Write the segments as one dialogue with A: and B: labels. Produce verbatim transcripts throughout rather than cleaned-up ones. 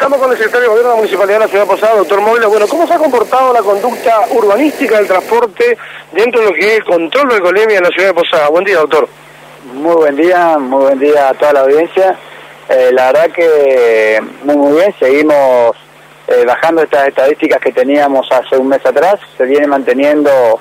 A: Estamos con el secretario de Gobierno de la Municipalidad de la Ciudad de Posadas, doctor Moyla. Bueno, ¿cómo se ha comportado la conducta urbanística del transporte dentro de lo que es el control de alcoholemia en la Ciudad de Posadas? Buen día, doctor.
B: Muy buen día, muy buen día a toda la audiencia. Eh, la verdad que muy, muy bien, seguimos eh, bajando estas estadísticas que teníamos hace un mes atrás. Se viene manteniendo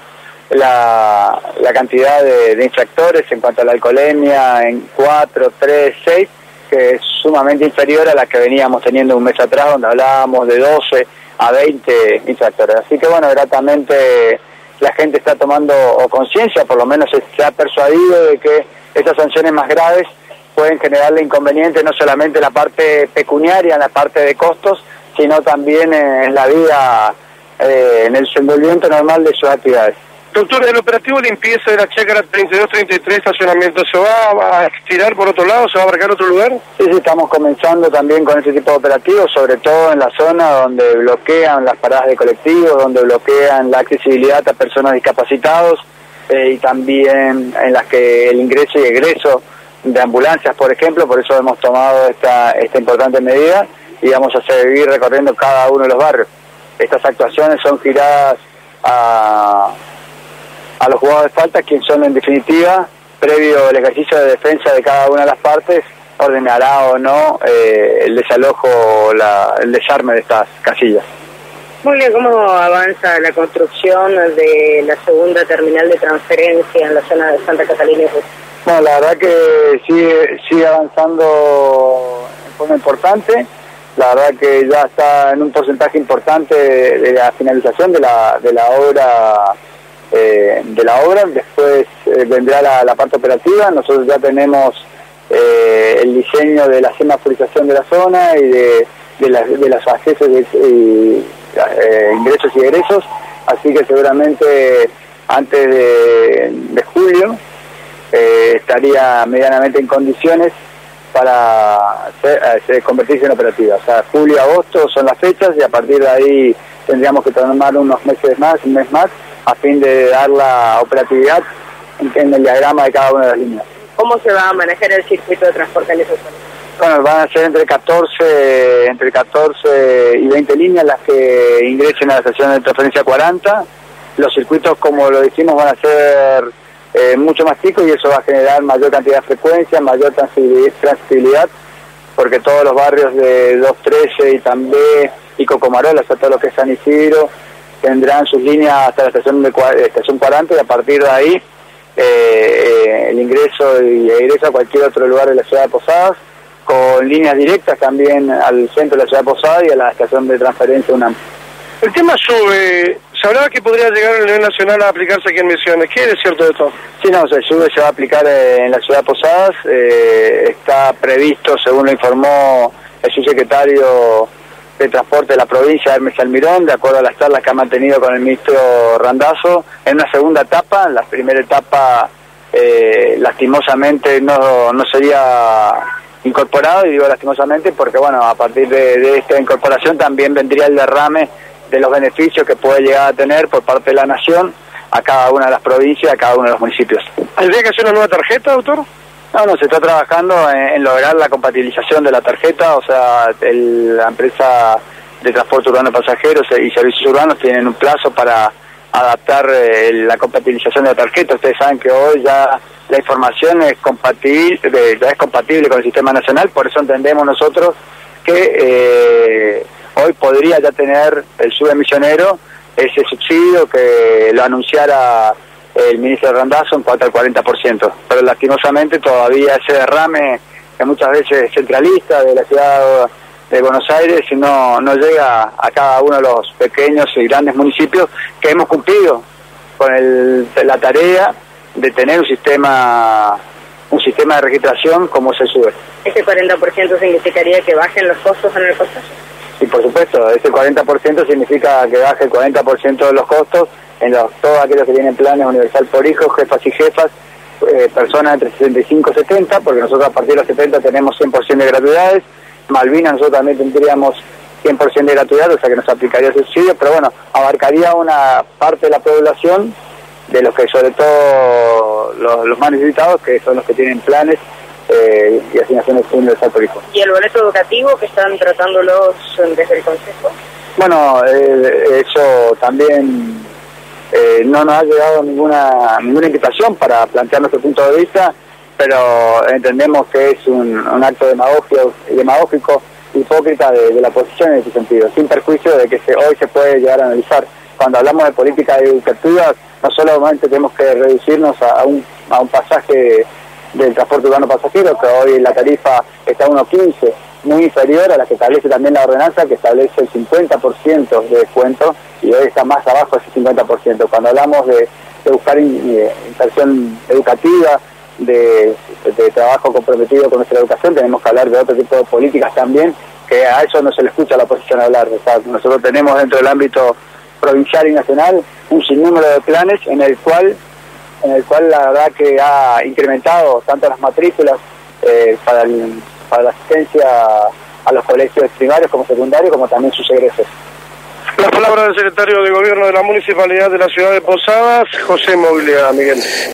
B: la, la cantidad de, de infractores en cuanto a la alcoholemia en cuatro, tres, seis, que es sumamente inferior a la que veníamos teniendo un mes atrás, donde hablábamos de doce a veinte infractores. Así que bueno, gratamente la gente está tomando conciencia, por lo menos se, se ha persuadido de que estas sanciones más graves pueden generarle inconvenientes no solamente en la parte pecuniaria, en la parte de costos, sino también en la vida, eh, en el desenvolvimiento normal de sus actividades.
A: Doctor, el operativo de limpieza de la chácara treinta y dos treinta y tres estacionamiento, ¿se va a estirar por otro lado? ¿Se va a abarcar otro lugar?
B: Sí, sí, estamos comenzando también con este tipo de operativos, sobre todo en la zona donde bloquean las paradas de colectivos, donde bloquean la accesibilidad a personas discapacitados eh, y también en las que el ingreso y egreso de ambulancias, por ejemplo. Por eso hemos tomado esta, esta importante medida y vamos a seguir recorriendo cada uno de los barrios. Estas actuaciones son giradas a... a los jugadores de falta, quienes son en definitiva, previo el ejercicio de defensa de cada una de las partes, ordenará o no eh, el desalojo o la, el desarme de estas casillas.
C: Muy bien, ¿cómo avanza la construcción de la segunda terminal de transferencia en la zona de Santa Catalina?
B: Bueno, la verdad que sigue, sigue avanzando en forma importante. La verdad que ya está en un porcentaje importante de, de la finalización de la, de la obra. Eh, de la obra. Después eh, vendrá la, la parte operativa. Nosotros ya tenemos eh, el diseño de la semaforización de la zona y de, de, la, de los accesos de, y, eh, ingresos y egresos, así que seguramente antes de, de julio eh, estaría medianamente en condiciones para ser, eh, convertirse en operativa. O sea, julio y agosto son las fechas y a partir de ahí tendríamos que tomar unos meses más, un mes más, a fin de dar la operatividad en, en el diagrama de cada una de las líneas.
C: ¿Cómo se va a manejar el circuito de transporte en esa zona?
B: Bueno, van a ser entre catorce, entre catorce y veinte líneas las que ingresen a la estación de transferencia cuarenta. Los circuitos, como lo dijimos, van a ser eh, mucho más chicos y eso va a generar mayor cantidad de frecuencia, mayor transitabilidad, porque todos los barrios de dos trece y también y Cocomarola, o sea, todo lo que es San Isidro, tendrán sus líneas hasta la estación de estación cuarenta y a partir de ahí eh, eh, el ingreso y egreso a cualquier otro lugar de la ciudad de Posadas, con líneas directas también al centro de la ciudad de Posadas y a la estación de transferencia UNAM.
A: El tema sube, se hablaba que podría llegar a nivel nacional a aplicarse aquí en Misiones. ¿Qué es cierto de esto?
B: Sí, no, se sube, se va a aplicar eh, en la ciudad de Posadas, eh, está previsto, según lo informó el subsecretario de Transporte de la provincia, Hermes Almirón, de acuerdo a las charlas que ha mantenido con el ministro Randazzo, en una segunda etapa. La primera etapa eh, lastimosamente no, no sería incorporado, y digo lastimosamente porque bueno, a partir de, de esta incorporación también vendría el derrame de los beneficios que puede llegar a tener por parte de la nación a cada una de las provincias, a cada uno de los municipios.
A: ¿Habría que hacer una nueva tarjeta, doctor?
B: No, no, se está trabajando en, en lograr la compatibilización de la tarjeta, o sea, el, la empresa de transporte urbano de pasajeros y servicios urbanos tienen un plazo para adaptar eh, la compatibilización de la tarjeta. Ustedes saben que hoy ya la información es compatible, ya es compatible con el sistema nacional, por eso entendemos nosotros que eh, hoy podría ya tener el subemisionero ese subsidio que lo anunciara el ministro Randazzo en cuanto al cuarenta por ciento, pero lastimosamente todavía ese derrame, que muchas veces es centralista de la ciudad de Buenos Aires, no, no llega a cada uno de los pequeños y grandes municipios que hemos cumplido con el, la tarea de tener un sistema un sistema de registración como se sube.
C: ¿Ese cuarenta por ciento significaría que bajen los costos en el costo?
B: Sí, por supuesto, ese cuarenta por ciento significa que baje el cuarenta por ciento de los costos en los, todos aquellos que tienen planes universal por hijos, jefas y jefas, eh, personas entre sesenta y cinco y setenta, porque nosotros a partir de los setenta tenemos cien por ciento de gratuidades. Malvinas nosotros también tendríamos cien por ciento de gratuidad, o sea que nos aplicaría subsidio, pero bueno, abarcaría una parte de la población, de los que sobre todo los, los más necesitados, que son los que tienen planes eh, y asignaciones universal por hijo.
C: ¿Y el boleto educativo que están tratándolos desde el Consejo?
B: Bueno, eh, eso también eh, no nos ha llegado ninguna ninguna invitación para plantear nuestro punto de vista, pero entendemos que es un, un acto demagógico, demagógico hipócrita de, de la oposición en ese sentido, sin perjuicio de que se, hoy se puede llegar a analizar. Cuando hablamos de políticas educativas, no solamente tenemos que reducirnos a, a, un, a un pasaje del transporte urbano pasajero, que hoy la tarifa está a uno quince, muy inferior a la que establece también la ordenanza, que establece el cincuenta por ciento de descuento, y hoy está más abajo ese cincuenta por ciento. Cuando hablamos de, de buscar in, inserción educativa, de, de trabajo comprometido con nuestra educación, tenemos que hablar de otro tipo de políticas también, que a eso no se le escucha a la oposición hablar. O sea, nosotros tenemos dentro del ámbito provincial y nacional un sinnúmero de planes en el cual en el cual la verdad que ha incrementado tanto las matrículas eh, para, el, para la asistencia a los colegios primarios como secundarios, como también sus egresos.
A: La palabra del secretario de Gobierno de la Municipalidad de la Ciudad de Posadas, José Moglia, Miguel.